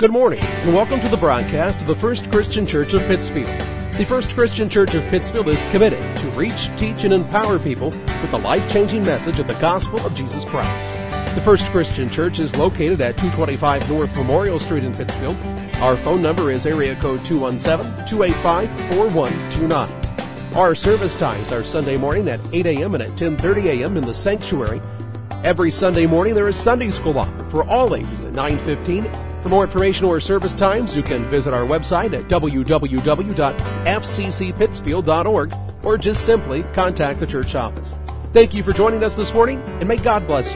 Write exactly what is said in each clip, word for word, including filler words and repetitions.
Good morning, and welcome to the broadcast of the First Christian Church of Pittsfield. The First Christian Church of Pittsfield is committed to reach, teach, and empower people with the life-changing message of the gospel of Jesus Christ. The First Christian Church is located at two twenty-five North Memorial Street in Pittsfield. Our phone number is area code two one seven, two eight five, four one two nine. Our service times are Sunday morning at eight a.m. and at ten thirty a.m. in the sanctuary. Every Sunday morning there is Sunday school offered for all ages at nine fifteen. For more information or service times, you can visit our website at w w w dot f c c pittsfield dot org or just simply contact the church office. Thank you for joining us this morning, and may God bless you.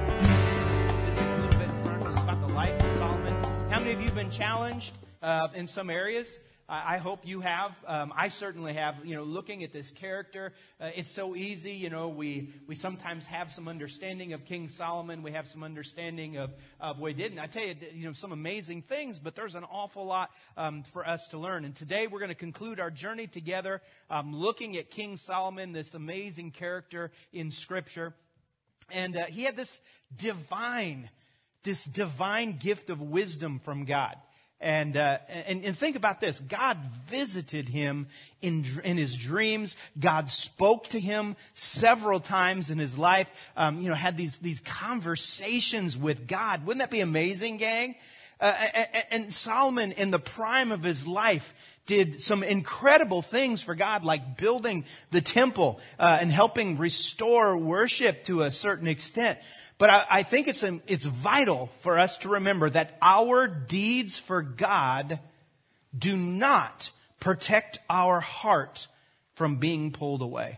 A little bit about the life of Solomon. How many of you have been challenged uh, in some areas? I hope you have. Um, I certainly have. You know, looking at this character, uh, it's so easy. You know, we we sometimes have some understanding of King Solomon. We have some understanding of, of what he did. And I tell you, you know, some amazing things, but there's an awful lot um, for us to learn. And today we're going to conclude our journey together, um, looking at King Solomon, this amazing character in Scripture. And uh, he had this divine, this divine gift of wisdom from God. And, uh, and and think about this. God visited him in in his dreams. God spoke to him several times in his life. Um, you know, had these these conversations with God. Wouldn't that be amazing, gang? Uh, and, and Solomon, in the prime of his life, did some incredible things for God, like building the temple uh, and helping restore worship to a certain extent. But I, I think it's it's vital for us to remember that our deeds for God do not protect our heart from being pulled away.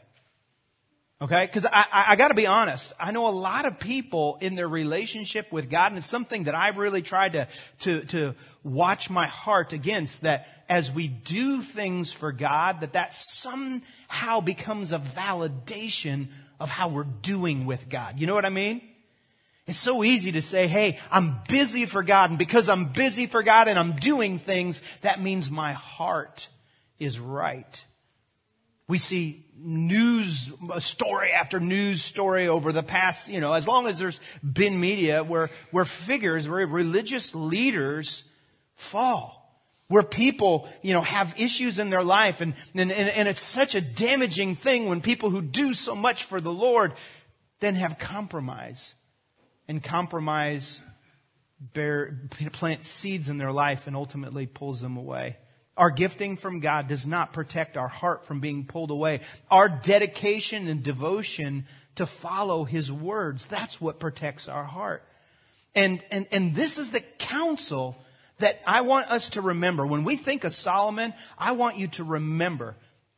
Okay? Because I, I, I got to be honest. I know a lot of people in their relationship with God, and it's something that I really tried to, to, to watch my heart against, that as we do things for God, that that somehow becomes a validation of how we're doing with God. You know what I mean? It's so easy to say, hey, I'm busy for God, and because I'm busy for God and I'm doing things, that means my heart is right. We see news story after news story over the past, you know, as long as there's been media, where, where figures, where religious leaders fall. Where people, you know, have issues in their life, and, and, and it's such a damaging thing when people who do so much for the Lord then have compromise. And compromise bear, plant seeds in their life and ultimately pulls them away. Our gifting from God does not protect our heart from being pulled away. Our dedication and devotion to follow His words, that's what protects our heart. And, and, and this is the counsel that I want us to remember. When we think of Solomon, I want you to remember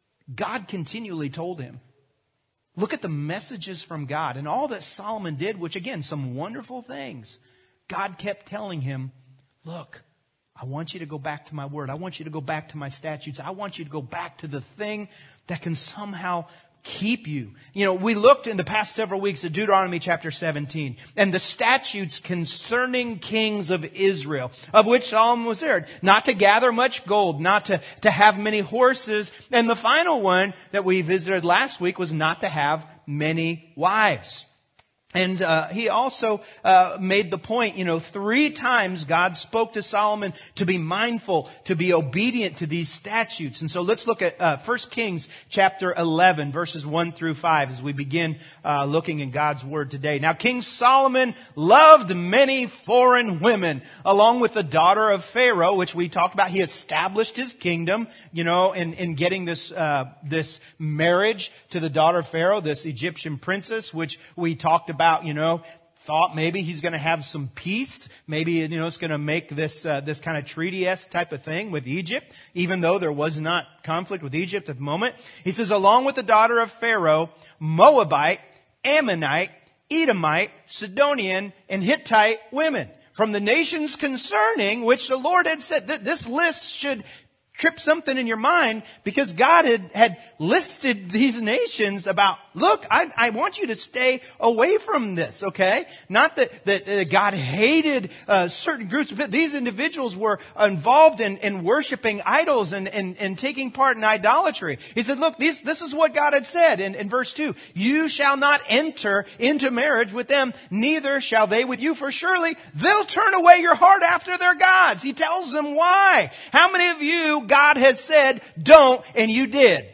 God continually told him. Look at the messages from God and all that Solomon did, which again, some wonderful things. God kept telling him, look, I want you to go back to my word. I want you to go back to my statutes. I want you to go back to the thing that can somehow keep you. You know, we looked in the past several weeks at Deuteronomy chapter seventeen and the statutes concerning kings of Israel, of which Solomon was there. Not to gather much gold, not to, to have many horses. And the final one that we visited last week was not to have many wives. And uh, he also uh, made the point, you know, three times God spoke to Solomon to be mindful, to be obedient to these statutes. And so let's look at uh, First Kings chapter eleven, verses one through five, as we begin uh, looking in God's Word today. Now, King Solomon loved many foreign women, along with the daughter of Pharaoh, which we talked about. He established his kingdom, you know, in, in getting this uh, this marriage to the daughter of Pharaoh, this Egyptian princess, which we talked about. You know, thought maybe he's going to have some peace. Maybe, you know, it's going to make this uh, this kind of treaty-esque type of thing with Egypt, even though there was not conflict with Egypt at the moment. He says, along with the daughter of Pharaoh, Moabite, Ammonite, Edomite, Sidonian, and Hittite women from the nations concerning which the Lord had said that this list should trip something in your mind, because God had, had listed these nations about, look, I, I want you to stay away from this, okay? Not that, that uh, God hated uh, certain groups, but these individuals were involved in, in worshiping idols and, and, and taking part in idolatry. He said, look, these, this is what God had said in, in verse two. You shall not enter into marriage with them, neither shall they with you, for surely they'll turn away your heart after their gods. He tells them why. How many of you God has said, don't, and you did?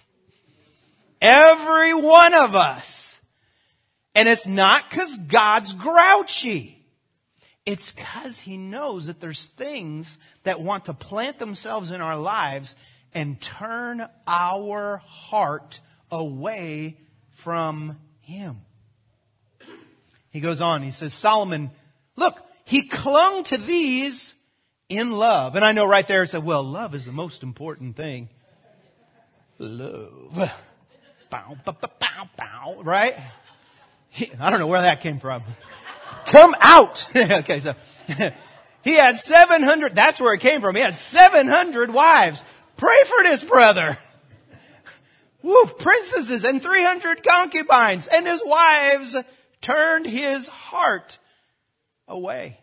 Every one of us. And it's not because God's grouchy. It's because He knows that there's things that want to plant themselves in our lives and turn our heart away from Him. He goes on, he says, Solomon, look, he clung to these in love. And I know right there it said, well, love is the most important thing. Love. Bow, bow, bow, bow, bow, right? He, I don't know where that came from. Come out. Okay, so he had seven hundred, that's where it came from. He had seven hundred wives. Pray for this brother. Woo, princesses and three hundred concubines. And his wives turned his heart away.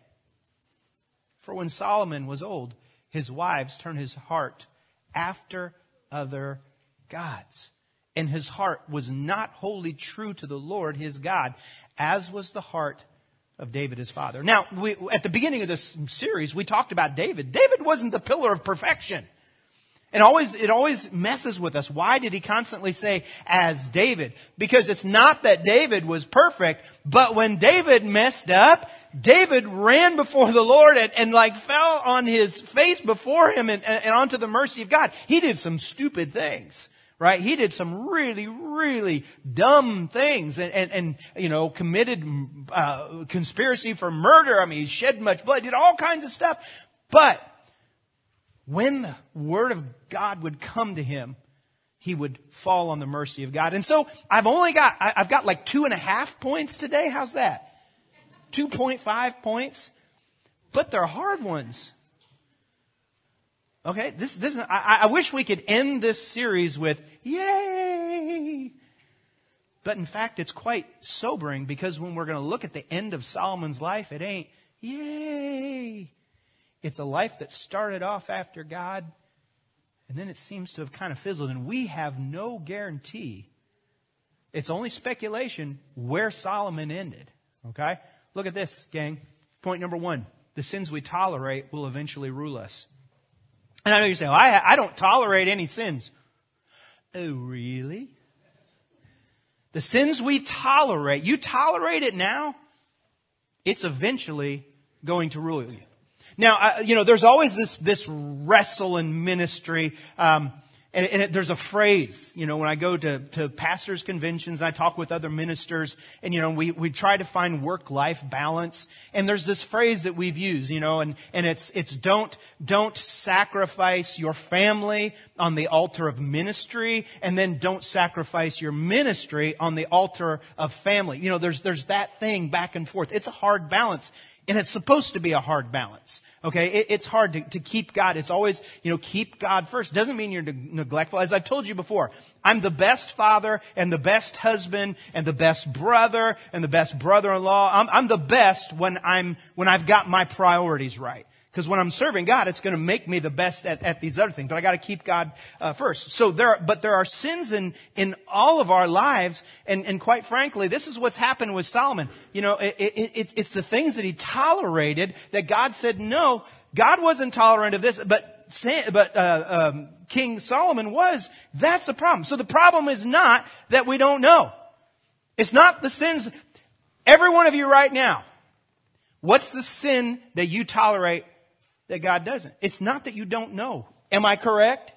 For when Solomon was old, his wives turned his heart after other gods. And his heart was not wholly true to the Lord his God, as was the heart of David his father. Now, we, at the beginning of this series, we talked about David. David wasn't the pillar of perfection. And always, it always messes with us. Why did he constantly say, as David? Because it's not that David was perfect, but when David messed up, David ran before the Lord and, and like fell on his face before Him and, and onto the mercy of God. He did some stupid things, right? He did some really, really dumb things and, and, and you know, committed uh, conspiracy for murder. I mean, he shed much blood, did all kinds of stuff. But when the Word of God would come to him, he would fall on the mercy of God. And so I've only got, I've got like two and a half points today. How's that? two point five points. But they're hard ones. Okay, this, this, I, I wish we could end this series with, yay! But in fact, it's quite sobering, because when we're going to look at the end of Solomon's life, it ain't, yay! It's a life that started off after God, and then it seems to have kind of fizzled. And we have no guarantee. It's only speculation where Solomon ended. Okay? Look at this, gang. Point number one. The sins we tolerate will eventually rule us. And I know you say, well, I, I don't tolerate any sins. Oh, really? The sins we tolerate, you tolerate it now, it's eventually going to rule you. Now, uh, you know, there's always this, this wrestle in ministry, um, and, and it, there's a phrase, you know, when I go to, to pastors' conventions, I talk with other ministers, and, you know, we, we try to find work-life balance, and there's this phrase that we've used, you know, and, and it's, it's don't, don't sacrifice your family on the altar of ministry, and then don't sacrifice your ministry on the altar of family. You know, there's, there's that thing back and forth. It's a hard balance. And it's supposed to be a hard balance. Okay? It, it's hard to, to keep God. It's always, you know, keep God first. Doesn't mean you're ne- neglectful. As I've told you before, I'm the best father and the best husband and the best brother and the best brother-in-law. I'm, I'm the best when I'm, when I've got my priorities right. Because when I'm serving God, it's going to make me the best at, at these other things. But I got to keep God uh, first. So there, are, but there are sins in in all of our lives, and and quite frankly, this is what's happened with Solomon. You know, it, it, it, it's the things that he tolerated that God said no. God wasn't tolerant of this, but but uh, um, King Solomon was. That's the problem. So the problem is not that we don't know. It's not the sins. Every one of you right now, what's the sin that you tolerate that God doesn't? It's not that you don't know. Am I correct?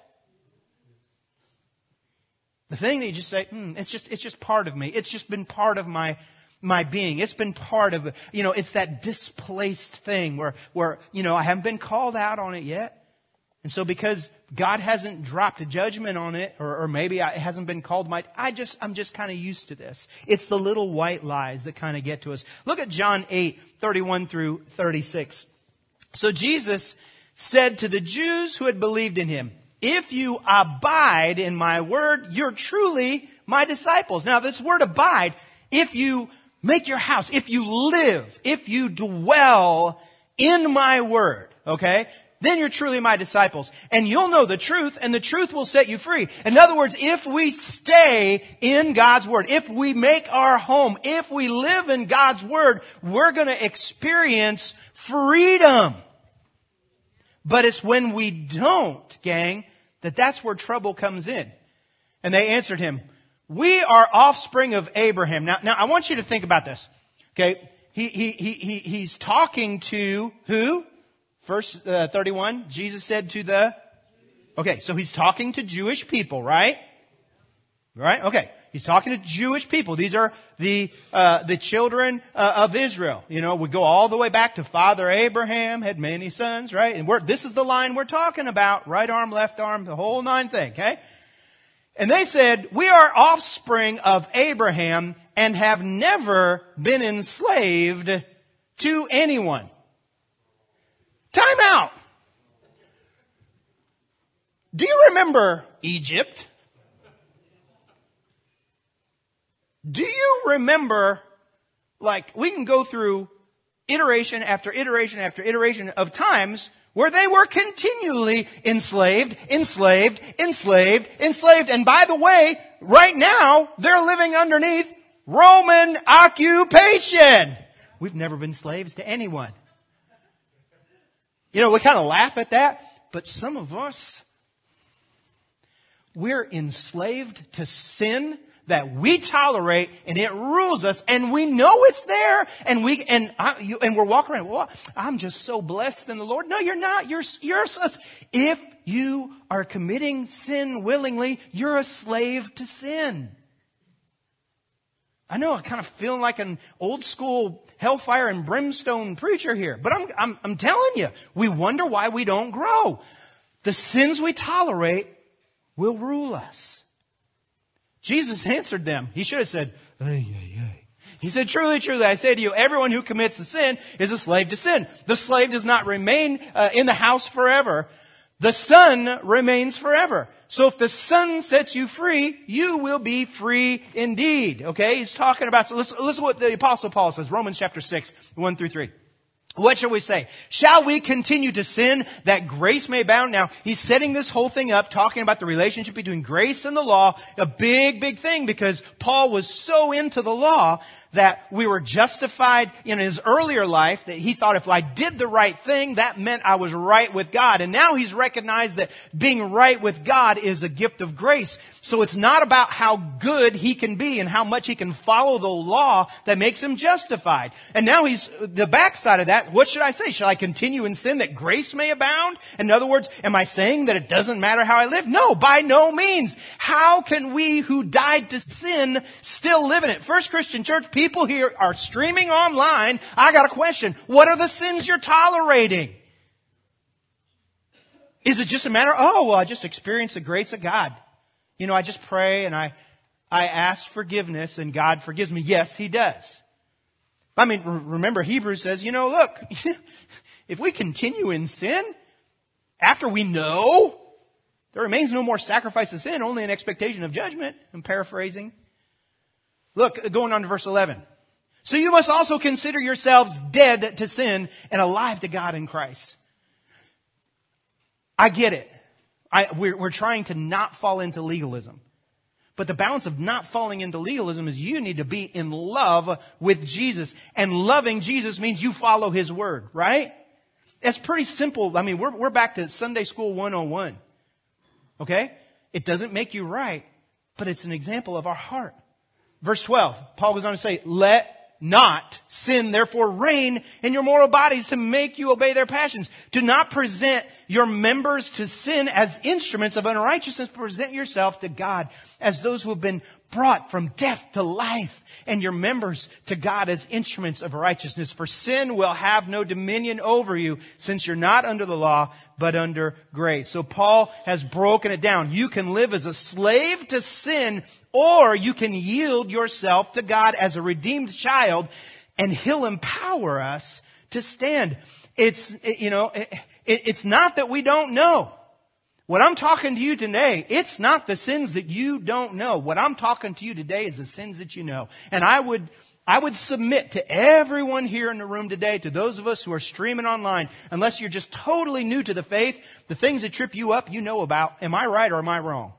The thing that you just say, mm, it's just, it's just part of me. It's just been part of my, my being. It's been part of, you know, it's that displaced thing where, where, you know, I haven't been called out on it yet. And so because God hasn't dropped a judgment on it, or, or maybe it hasn't been called my, I just, I'm just kind of used to this. It's the little white lies that kind of get to us. Look at John eight, thirty-one through thirty-six. So Jesus said to the Jews who had believed in him, if you abide in my word, you're truly my disciples. Now, this word abide, if you make your house, if you live, if you dwell in my word, okay, then you're truly my disciples. And you'll know the truth, and the truth will set you free. In other words, if we stay in God's word, if we make our home, if we live in God's word, we're going to experience freedom. But it's when we don't, gang, that that's where trouble comes in. And they answered him, we are offspring of Abraham. Now, now I want you to think about this. Okay. He, he, he, he, he's talking to who? Verse uh, thirty-one, Jesus said to the, okay, so he's talking to Jewish people, right? Right? Okay. He's talking to Jewish people. These are the, uh, the children uh, of Israel. You know, we go all the way back to Father Abraham, had many sons, right? And we're, this is the line we're talking about. Right arm, left arm, the whole nine thing, okay? And they said, we are offspring of Abraham and have never been enslaved to anyone. Time out. Do you remember Egypt? Do you remember, like, we can go through iteration after iteration after iteration of times where they were continually enslaved, enslaved, enslaved, enslaved. And by the way, right now, they're living underneath Roman occupation. We've never been slaves to anyone. You know, we kind of laugh at that, but some of us, we're enslaved to sin that we tolerate, and it rules us, and we know it's there, and we and I, you, and we're walking around. Well, I'm just so blessed in the Lord. No, you're not. You're you're us. If you are committing sin willingly, you're a slave to sin. I know I kind of feel like an old school hellfire and brimstone preacher here, but I'm I'm I'm telling you, we wonder why we don't grow. The sins we tolerate will rule us. Jesus answered them. He should have said, ay, ay, ay. He said, truly, truly, I say to you, everyone who commits a sin is a slave to sin. The slave does not remain uh, in the house forever. The Son remains forever. So if the Son sets you free, you will be free indeed. Okay? He's talking about, so listen, listen to what the Apostle Paul says, Romans chapter six, one through three. What shall we say? Shall we continue to sin that grace may abound? Now, he's setting this whole thing up, talking about the relationship between grace and the law. A big, big thing, because Paul was so into the law that we were justified in his earlier life, that he thought if I did the right thing, that meant I was right with God. And now he's recognized that being right with God is a gift of grace. So it's not about how good he can be and how much he can follow the law that makes him justified. And now he's, the backside of that, what should I say? Shall I continue in sin that grace may abound? In other words, am I saying that it doesn't matter how I live? No, by no means. How can we who died to sin still live in it? First Christian Church, people here are streaming online. I got a question. What are the sins you're tolerating? Is it just a matter, oh, well, I just experienced the grace of God. You know, I just pray and I, I ask forgiveness and God forgives me. Yes, He does. I mean, remember Hebrews says, you know, look, if we continue in sin after we know, there remains no more sacrifice of sin, only an expectation of judgment. I'm paraphrasing. Look, going on to verse eleven. So you must also consider yourselves dead to sin and alive to God in Christ. I get it. I, we're, we're trying to not fall into legalism. But the balance of not falling into legalism is you need to be in love with Jesus. And loving Jesus means you follow His word, right? It's pretty simple. I mean, we're, we're back to Sunday School one oh one. Okay? It doesn't make you right, but it's an example of our heart. Verse twelve, Paul goes on to say, let not sin therefore reign in your mortal bodies to make you obey their passions. Do not present your members to sin as instruments of unrighteousness. Present yourself to God as those who have been brought from death to life, and your members to God as instruments of righteousness. For sin will have no dominion over you, since you're not under the law, but under grace. So Paul has broken it down. You can live as a slave to sin, or you can yield yourself to God as a redeemed child, and He'll empower us to stand. It's, you know, It, it's not that we don't know. What I'm talking to you today, it's not the sins that you don't know. What I'm talking to you today is the sins that you know. And I would, I would submit to everyone here in the room today, to those of us who are streaming online, unless you're just totally new to the faith, the things that trip you up, you know about. Am I right or am I wrong?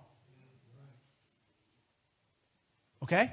Okay?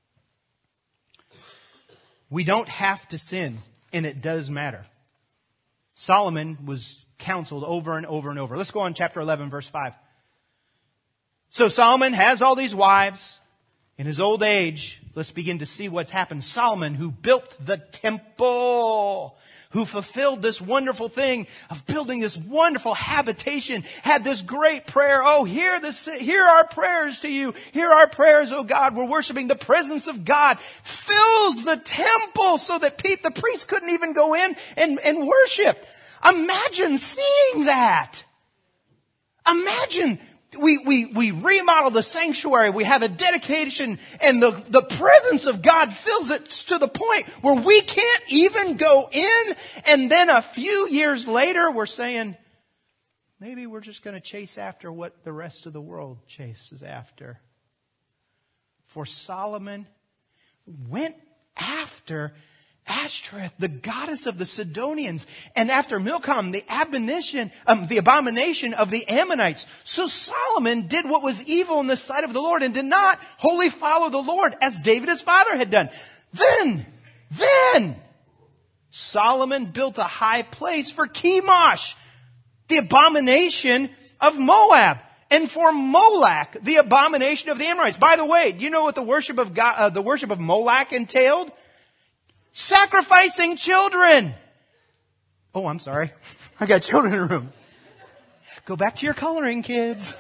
We don't have to sin, and it does matter. Solomon was counseled over and over and over. Let's go on chapter eleven, verse five. So Solomon has all these wives. In his old age, let's begin to see what's happened. Solomon, who built the temple, who fulfilled this wonderful thing of building this wonderful habitation, had this great prayer. Oh, hear this, hear our prayers to you. Hear our prayers, oh God. We're worshiping. The presence of God fills the temple so that Pete, the priest, couldn't even go in and, and worship. Imagine seeing that. Imagine we, we, we remodel the sanctuary. We have a dedication and the, the presence of God fills it to the point where we can't even go in. And then a few years later, we're saying, maybe we're just going to chase after what the rest of the world chases after. For Solomon went after Ashtoreth, the goddess of the Sidonians, and after Milcom, the abomination, um, the abomination of the Ammonites. So Solomon did what was evil in the sight of the Lord and did not wholly follow the Lord as David his father had done. Then, then, Solomon built a high place for Chemosh, the abomination of Moab, and for Molech, the abomination of the Amorites. By the way, do you know what the worship of God, uh, the worship of Molech entailed? Sacrificing children. Oh, I'm sorry. I got children in the room. Go back to your coloring, kids.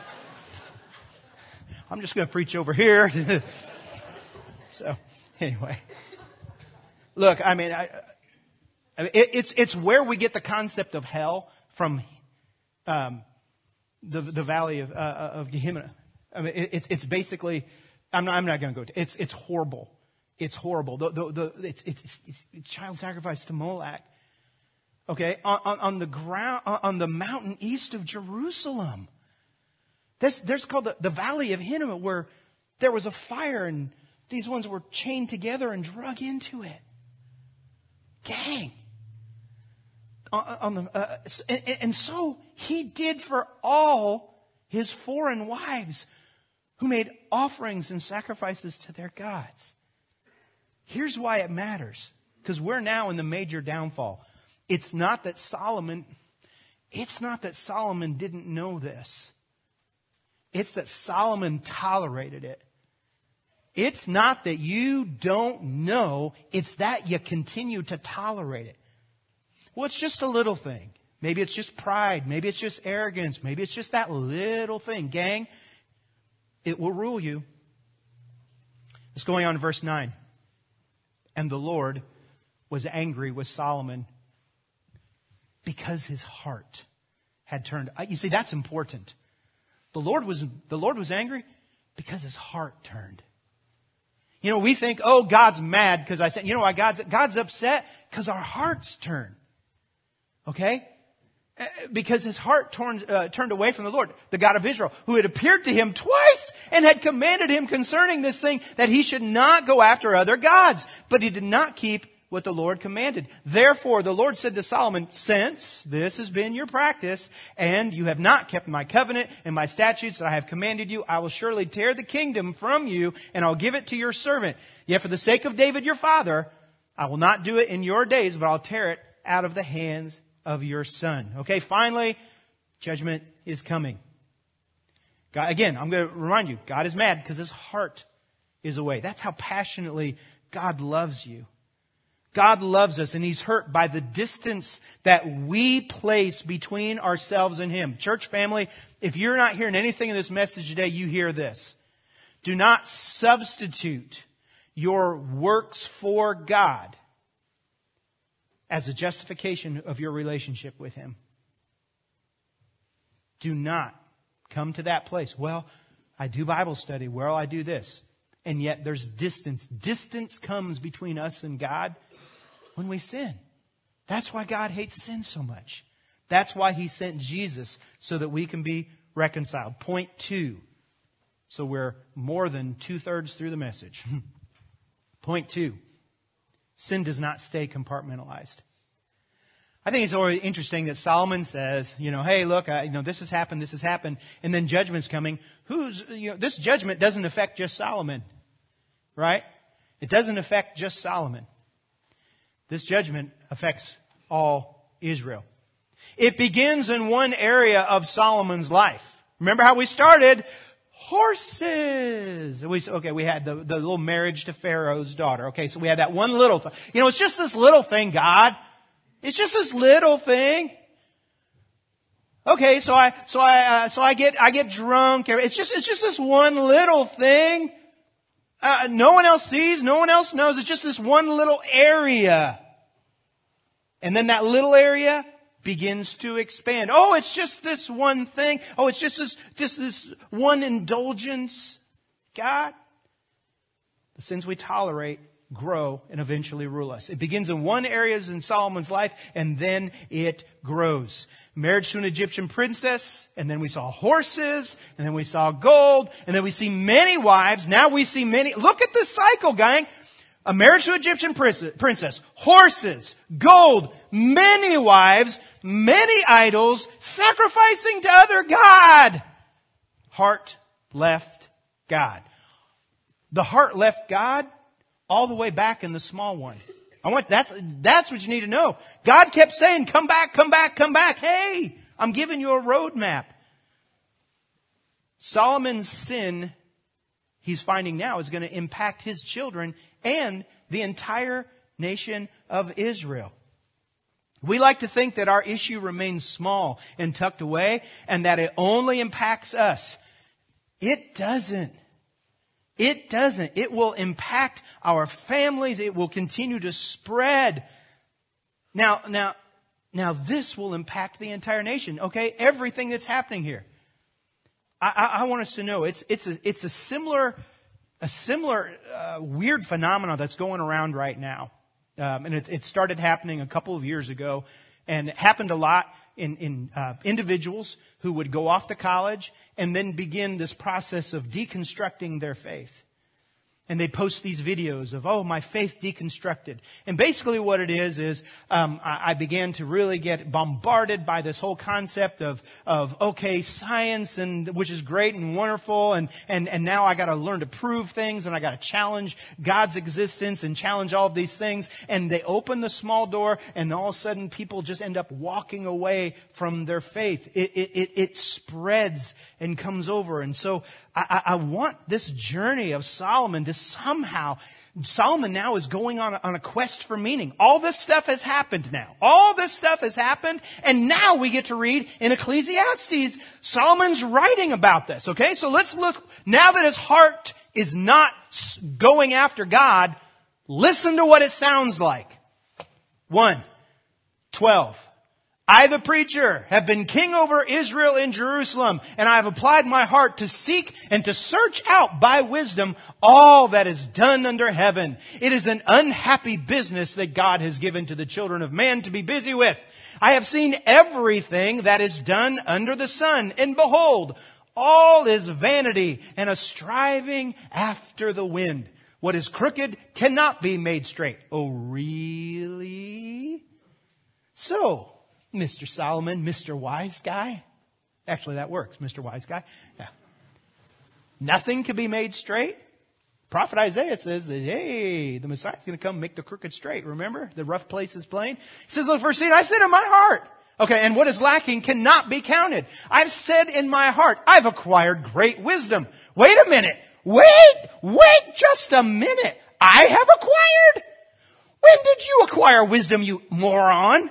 I'm just going to preach over here. So, anyway. Look, I mean, I, I mean it, it's it's where we get the concept of hell from um, the the valley of uh, of Gehenna. I mean, it, it's it's basically. I'm not I'm not going to go. To, it's it's horrible. It's horrible. The, the, the, it's, it's, it's child sacrifice to Molech. Okay, on, on, on the ground, on the mountain east of Jerusalem. There's, there's called the, the Valley of Hinnom, where there was a fire and these ones were chained together and drug into it. Gang. On, on the, uh, and, and so he did for all his foreign wives who made offerings and sacrifices to their gods. Here's why it matters. Because we're now in the major downfall. It's not that Solomon, it's not that Solomon didn't know this. It's that Solomon tolerated it. It's not that you don't know, it's that you continue to tolerate it. Well, it's just a little thing. Maybe it's just pride. Maybe it's just arrogance. Maybe it's just that little thing. Gang, it will rule you. It's going on in verse nine. And the Lord was angry with Solomon because his heart had turned. You see, that's important. The Lord was, the Lord was angry because his heart turned. You know, we think, oh, God's mad because I said, you know why God's, God's upset? Because our hearts turn. Okay? Because his heart turned, uh, turned away from the Lord, the God of Israel, who had appeared to him twice and had commanded him concerning this thing that he should not go after other gods. But he did not keep what the Lord commanded. Therefore, the Lord said to Solomon, since this has been your practice and you have not kept my covenant and my statutes that I have commanded you, I will surely tear the kingdom from you and I'll give it to your servant. Yet for the sake of David your father, I will not do it in your days, but I'll tear it out of the hands of your son. Okay, finally, judgment is coming. God, again, I'm going to remind you, God is mad because his heart is away. That's how passionately God loves you. God loves us and he's hurt by the distance that we place between ourselves and him. Church family, if you're not hearing anything in this message today, you hear this. Do not substitute your works for God as a justification of your relationship with him. Do not come to that place. Well, I do Bible study. Well, I do this. And yet there's distance. Distance comes between us and God when we sin. That's why God hates sin so much. That's why He sent Jesus, so that we can be reconciled. Point two. So we're more than two-thirds through the message. Point two. Sin does not stay compartmentalized. I think it's always interesting that Solomon says, you know, hey, look, I, you know, this has happened, this has happened, and then judgment's coming. Who's, you know, this judgment doesn't affect just Solomon, right? It doesn't affect just Solomon. This judgment affects all Israel. It begins in one area of Solomon's life. Remember how we started? Horses. We, okay, we had the, the little marriage to Pharaoh's daughter. Okay, so we had that one little thing. You know, it's just this little thing, God. It's just this little thing. Okay, so I, so I, uh, so I get, I get drunk. It's just, it's just this one little thing. Uh, no one else sees, no one else knows. It's just this one little area. And then that little area begins to expand. Oh, it's just this one thing. Oh, it's just this, just this one indulgence. God, the sins we tolerate grow and eventually rule us. It begins in one area in Solomon's life, and then it grows. Marriage to an Egyptian princess, and then we saw horses, and then we saw gold, and then we see many wives. Now we see many. Look at this cycle, gang. A marriage to an Egyptian princess, horses, gold, many wives, many idols, sacrificing to other God. Heart left God. The heart left God all the way back in the small one. I want, that's, that's what you need to know. God kept saying, come back, come back, come back. Hey, I'm giving you a roadmap. Solomon's sin, he's finding now, is going to impact his children and the entire nation of Israel. We like to think that our issue remains small and tucked away and that it only impacts us. It doesn't. It doesn't. It will impact our families. It will continue to spread. Now, now, now this will impact the entire nation. Okay? Everything that's happening here. I, I, I want us to know it's, it's a, it's a similar, a similar, uh, weird phenomenon that's going around right now. Um, and it, it started happening a couple of years ago, and it happened a lot in, in uh, individuals who would go off to college and then begin this process of deconstructing their faith. And they post these videos of, oh, my faith deconstructed. And basically what it is, is um, I, I began to really get bombarded by this whole concept of, of okay, science, and which is great and wonderful. And, and, and now I got to learn to prove things, and I got to challenge God's existence and challenge all of these things. And they open the small door, and all of a sudden people just end up walking away from their faith. It, it, it, it spreads and comes over. And so I, I want this journey of Solomon to somehow, Solomon now is going on a, on a quest for meaning. All this stuff has happened now. All this stuff has happened, and now we get to read in Ecclesiastes, Solomon's writing about this. Okay, so let's look, now that his heart is not going after God, listen to what it sounds like. one, twelve. I, the preacher, have been king over Israel in Jerusalem, and I have applied my heart to seek and to search out by wisdom all that is done under heaven. It is an unhappy business that God has given to the children of man to be busy with. I have seen everything that is done under the sun, and behold, all is vanity and a striving after the wind. What is crooked cannot be made straight. Oh, really? So, Mister Solomon, Mister Wise Guy. Actually, that works, Mister Wise Guy. Yeah. Nothing can be made straight. Prophet Isaiah says that, hey, the Messiah is going to come make the crooked straight. Remember? The rough place is plain. He says, look, verse eight, I said in my heart. Okay, and what is lacking cannot be counted. I've said in my heart, I've acquired great wisdom. Wait a minute. Wait, wait just a minute. I have acquired? When did you acquire wisdom, you moron?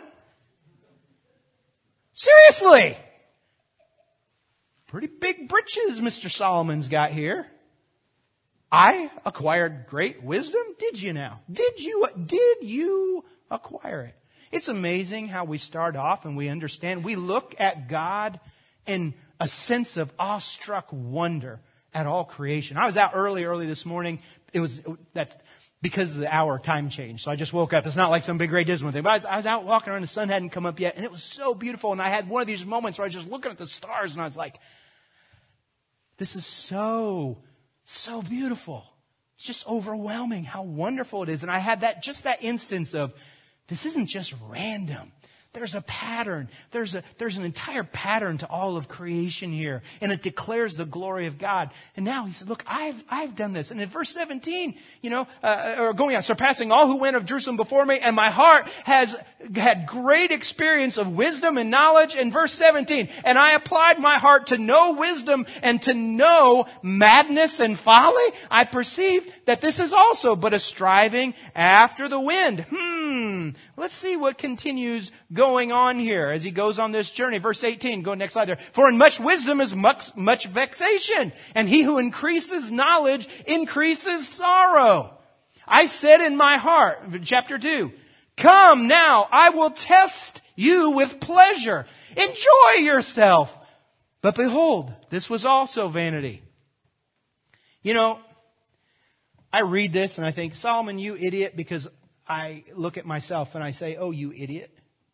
Seriously. Pretty big britches Mister Solomon's got here. I acquired great wisdom? Did you now? Did you, did you acquire it? It's amazing how we start off and we understand. We look at God in a sense of awestruck wonder at all creation. I was out early, early this morning. It was, that's, because of the hour time change. So I just woke up. It's not like some big Ray Disman thing. But I was, I was out walking around. The sun hadn't come up yet. And it was so beautiful. And I had one of these moments where I was just looking at the stars. And I was like, this is so, so beautiful. It's just overwhelming how wonderful it is. And I had that, just that instance of, this isn't just random. There's a pattern. There's a, there's an entire pattern to all of creation here. And it declares the glory of God. And now he said, look, I've, I've done this. And in verse seventeen, you know, uh, or going on, surpassing all who went of Jerusalem before me. And my heart has had great experience of wisdom and knowledge. In verse seventeen, and I applied my heart to know wisdom and to know madness and folly. I perceived that this is also but a striving after the wind. Hmm. Let's see what continues going on here as he goes on this journey. Verse eighteen, go next slide there. For in much wisdom is much, much vexation, and he who increases knowledge increases sorrow. I said in my heart, chapter two, come now, I will test you with pleasure. Enjoy yourself. But behold, this was also vanity. You know, I read this and I think, Solomon, you idiot, because I look at myself and I say, oh, you idiot.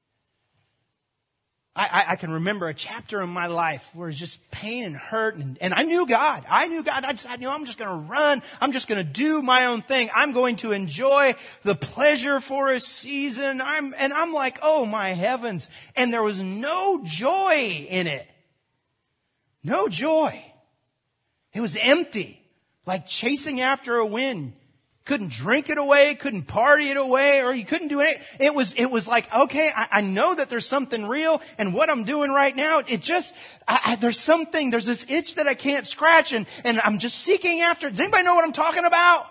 I, I, I can remember a chapter in my life where it's just pain and hurt. And, and I knew God. I knew God. I decided, you know, I'm just going to run. I'm just going to do my own thing. I'm going to enjoy the pleasure for a season. I'm, and I'm like, oh, my heavens. And there was no joy in it. No joy. It was empty, like chasing after a wind. Couldn't drink it away, couldn't party it away, or you couldn't do it. It was, it was like, okay, I, I know that there's something real, and what I'm doing right now, it just, I, I, there's something, there's this itch that I can't scratch, and, and I'm just seeking after. Does anybody know what I'm talking about?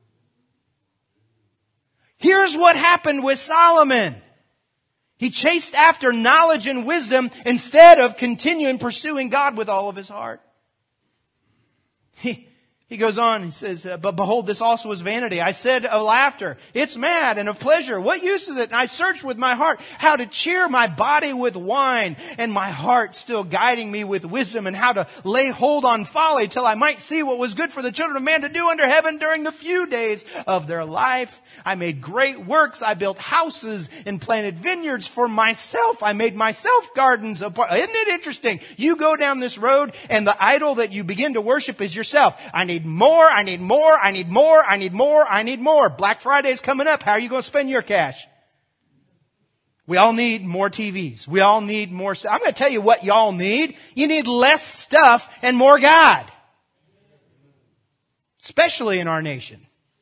Here's what happened with Solomon. He chased after knowledge and wisdom instead of continuing pursuing God with all of his heart. He, He goes on, he says, but behold, this also is vanity. I said of laughter, it's mad, and of pleasure, what use is it? And I searched with my heart how to cheer my body with wine, and my heart still guiding me with wisdom, and how to lay hold on folly till I might see what was good for the children of man to do under heaven during the few days of their life. I made great works. I built houses and planted vineyards for myself. I made myself gardens. Of, isn't it interesting? You go down this road, and the idol that you begin to worship is yourself. I need more, I need more, I need more, I need more, I need more. Black Friday is coming up. How are you going to spend your cash? We all need more T Vs. We all need more stuff. I'm going to tell you what y'all need. You need less stuff and more God. Especially in our nation.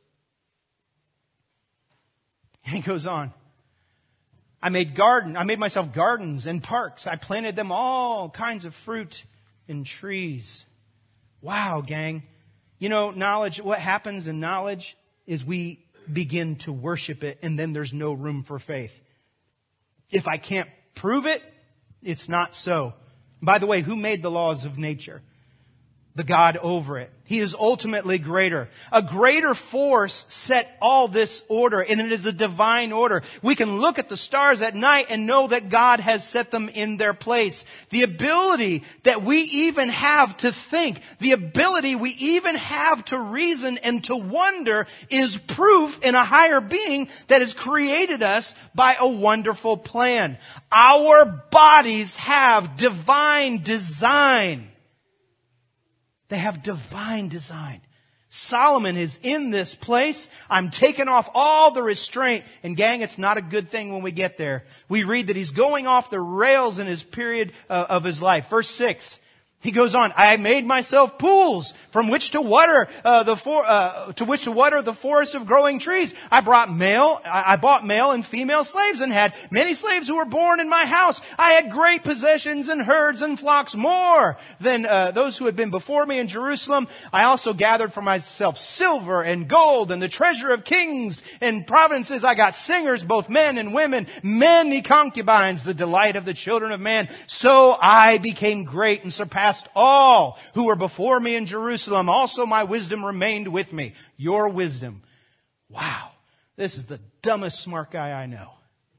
And he goes on. I made garden, I made myself gardens and parks. I planted them all kinds of fruit and trees. Wow, gang. You know, knowledge, what happens in knowledge is we begin to worship it, and then there's no room for faith. If I can't prove it, it's not so. By the way, who made the laws of nature? The God over it. He is ultimately greater. A greater force set all this order, and it is a divine order. We can look at the stars at night and know that God has set them in their place. The ability that we even have to think, the ability we even have to reason and to wonder is proof in a higher being that has created us by a wonderful plan. Our bodies have divine design. They have divine design. Solomon is in this place. I'm taking off all the restraint. And gang, it's not a good thing when we get there. We read that he's going off the rails in his period uh, of his life. Verse six. He goes on, I made myself pools from which to water uh, the for, uh, to which to water the forest of growing trees. I brought male, I, I bought male and female slaves and had many slaves who were born in my house. I had great possessions and herds and flocks, more than uh, those who had been before me in Jerusalem. I also gathered for myself silver and gold and the treasure of kings and provinces. I got singers, both men and women, many concubines, the delight of the children of man. So I became great and surpassed all who were before me in Jerusalem. Also my wisdom remained with me. Your wisdom. Wow. This is the dumbest smart guy I know.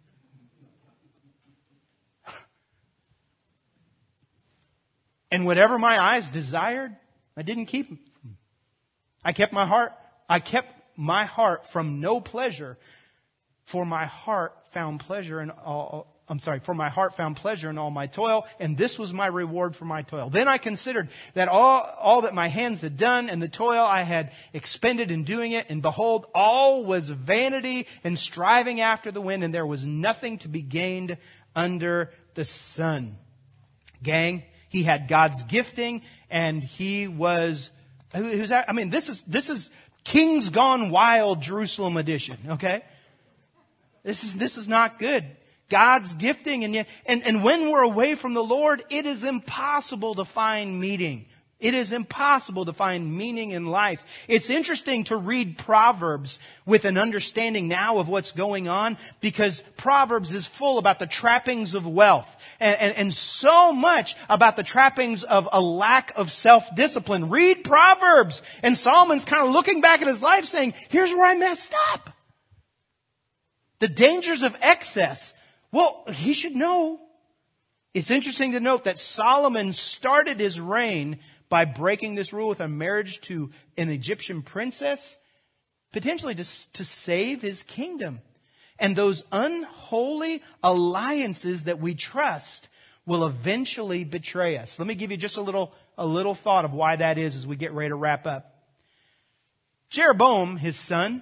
And whatever my eyes desired, I didn't keep them. I kept my heart. I kept my heart from no pleasure, for my heart found pleasure in all, I'm sorry, for my heart found pleasure in all my toil, and this was my reward for my toil. Then I considered that all, all that my hands had done and the toil I had expended in doing it, and behold, all was vanity and striving after the wind, and there was nothing to be gained under the sun. Gang, he had God's gifting, and he was, who's that? I mean, this is, this is Kings Gone Wild Jerusalem edition, okay? This is, this is not good. God's gifting, and yet, and, and when we're away from the Lord, it is impossible to find meaning. It is impossible to find meaning in life. It's interesting to read Proverbs with an understanding now of what's going on, because Proverbs is full about the trappings of wealth and, and, and so much about the trappings of a lack of self-discipline. Read Proverbs, and Solomon's kind of looking back at his life saying, here's where I messed up. The dangers of excess. Well, he should know. It's interesting to note that Solomon started his reign by breaking this rule with a marriage to an Egyptian princess, potentially to, to save his kingdom. And those unholy alliances that we trust will eventually betray us. Let me give you just a little, a little thought of why that is as we get ready to wrap up. Jeroboam, his son,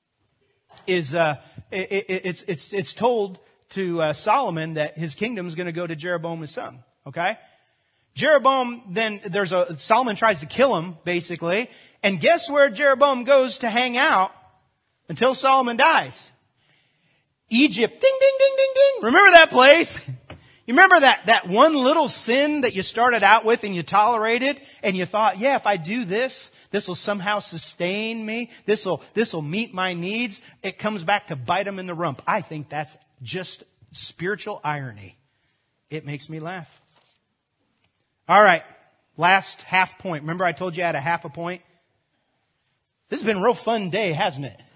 is, uh, it, it, it's, it's, it's told to uh, Solomon that his kingdom is going to go to Jeroboam, his son. Okay? Jeroboam, then there's a, Solomon tries to kill him, basically. And guess where Jeroboam goes to hang out until Solomon dies? Egypt. Ding, ding, ding, ding, ding. Remember that place? You remember that, that one little sin that you started out with and you tolerated, and you thought, yeah, if I do this, this will somehow sustain me. This will, this will meet my needs. It comes back to bite him in the rump. I think that's just spiritual irony. It makes me laugh. All right. Last half point. Remember I told you I had a half a point? This has been a real fun day, hasn't it?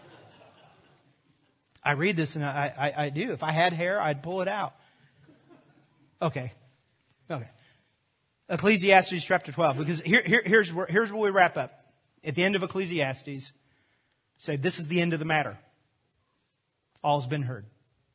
I read this and I, I, I do. If I had hair, I'd pull it out. Okay. Okay. Ecclesiastes chapter twelve. Because here, here, here's where, here's where we wrap up. At the end of Ecclesiastes, say, this is the end of the matter. All's been heard.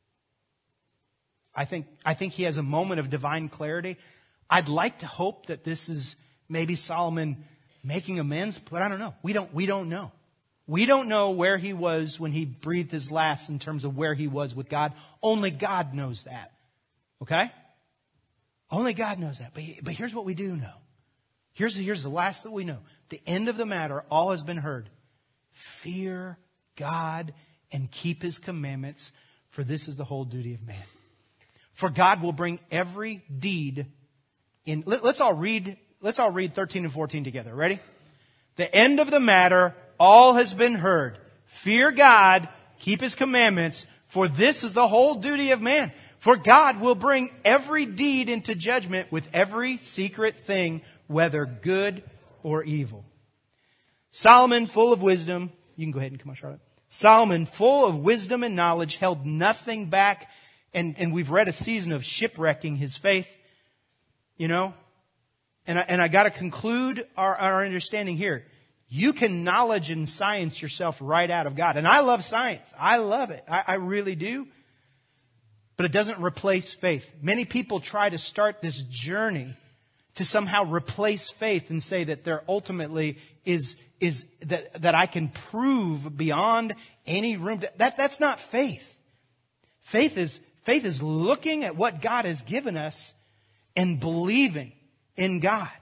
I think, I think he has a moment of divine clarity. I'd like to hope that this is maybe Solomon making amends, but I don't know. We don't, we don't know. We don't know where he was when he breathed his last in terms of where he was with God. Only God knows that. Okay? Only God knows that. But, but here's what we do know. Here's, here's the last that we know. The end of the matter, all has been heard. Fear God and keep His commandments, for this is the whole duty of man. For God will bring every deed in. Let, let's all read, let's all read thirteen and fourteen together. Ready? The end of the matter, all has been heard. Fear God, keep His commandments, for this is the whole duty of man. For God will bring every deed into judgment with every secret thing, whether good or evil. Solomon, full of wisdom, you can go ahead and come on, Charlotte. Solomon, full of wisdom and knowledge, held nothing back, and, and we've read a season of shipwrecking his faith, you know. And I, and I got to conclude our, our understanding here. You can knowledge and science yourself right out of God. And I love science. I love it. I, I really do. But it doesn't replace faith. Many people try to start this journey to somehow replace faith and say that there ultimately is, is that, that I can prove beyond any room. To, that, that's not faith. Faith is, faith is looking at what God has given us and believing in God.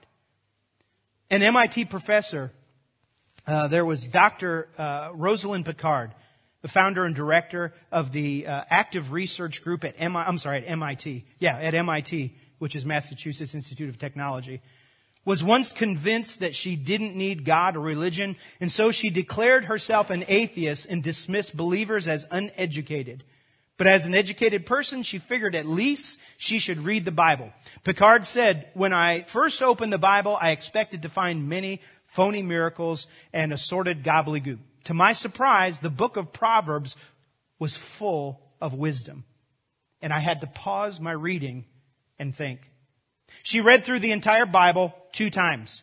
An M I T professor, uh, there was Doctor Uh, Rosalind Picard, the founder and director of the uh, active research group at M I T, I'm sorry, at M I T. Yeah, at M I T, which is Massachusetts Institute of Technology, was once convinced that she didn't need God or religion, and so she declared herself an atheist and dismissed believers as uneducated. But as an educated person, she figured at least she should read the Bible. Picard said, when I first opened the Bible, I expected to find many phony miracles and assorted gobbledygook. To my surprise, the book of Proverbs was full of wisdom. And I had to pause my reading and think. She read through the entire Bible two times.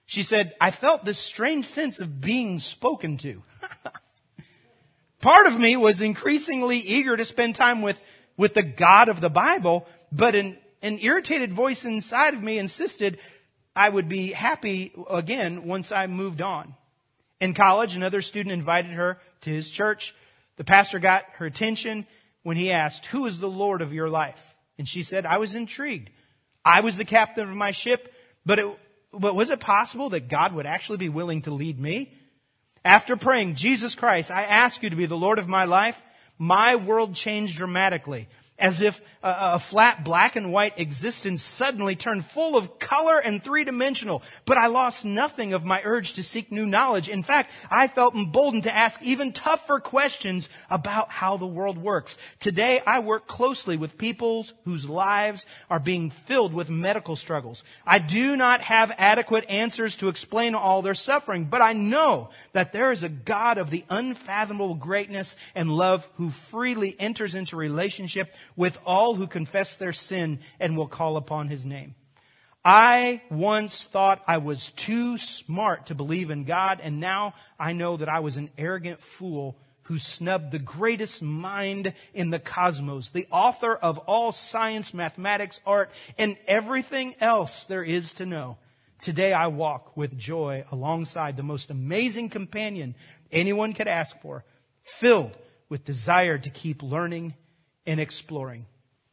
She said, I felt this strange sense of being spoken to. Part of me was increasingly eager to spend time with, with the God of the Bible, but an, an irritated voice inside of me insisted I would be happy again once I moved on. In college, another student invited her to his church. The pastor got her attention when he asked, who is the Lord of your life? And she said, I was intrigued. I was the captain of my ship, but it, but was it possible that God would actually be willing to lead me? After praying, Jesus Christ, I ask you to be the Lord of my life, my world changed dramatically. As if a, a flat black and white existence suddenly turned full of color and three-dimensional. But I lost nothing of my urge to seek new knowledge. In fact, I felt emboldened to ask even tougher questions about how the world works. Today, I work closely with people whose lives are being filled with medical struggles. I do not have adequate answers to explain all their suffering, but I know that there is a God of the unfathomable greatness and love who freely enters into relationship with all who confess their sin and will call upon His name. I once thought I was too smart to believe in God, and now I know that I was an arrogant fool who snubbed the greatest mind in the cosmos, the author of all science, mathematics, art, and everything else there is to know. Today I walk with joy alongside the most amazing companion anyone could ask for, filled with desire to keep learning and exploring.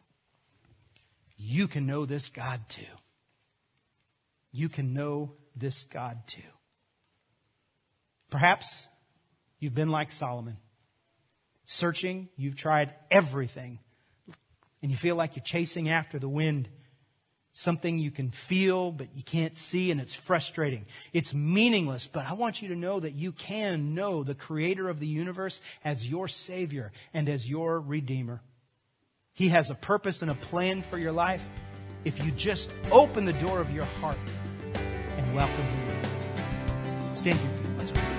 You can know this God too. You can know this God too. Perhaps you've been like Solomon. Searching, you've tried everything. And you feel like you're chasing after the wind. Something you can feel but you can't see, and it's frustrating. It's meaningless, but I want you to know that you can know the Creator of the universe as your Savior and as your Redeemer. He has a purpose and a plan for your life if you just open the door of your heart and welcome Him in. Stand to your feet. Let's pray.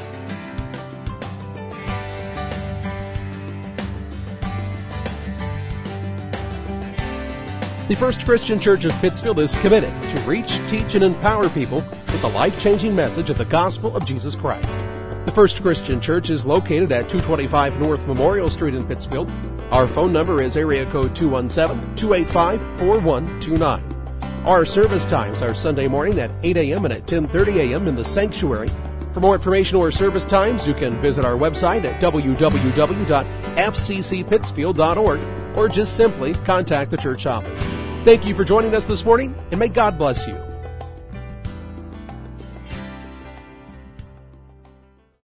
The First Christian Church of Pittsfield is committed to reach, teach, and empower people with the life-changing message of the gospel of Jesus Christ. The First Christian Church is located at two twenty-five North Memorial Street in Pittsfield. Our phone number is area code two one seven, two eight five, four one two nine. Our service times are Sunday morning at eight a.m. and at ten thirty a.m. in the sanctuary. For more information or service times, you can visit our website at w w w dot f c c pittsfield dot org or just simply contact the church office. Thank you for joining us this morning, and may God bless you.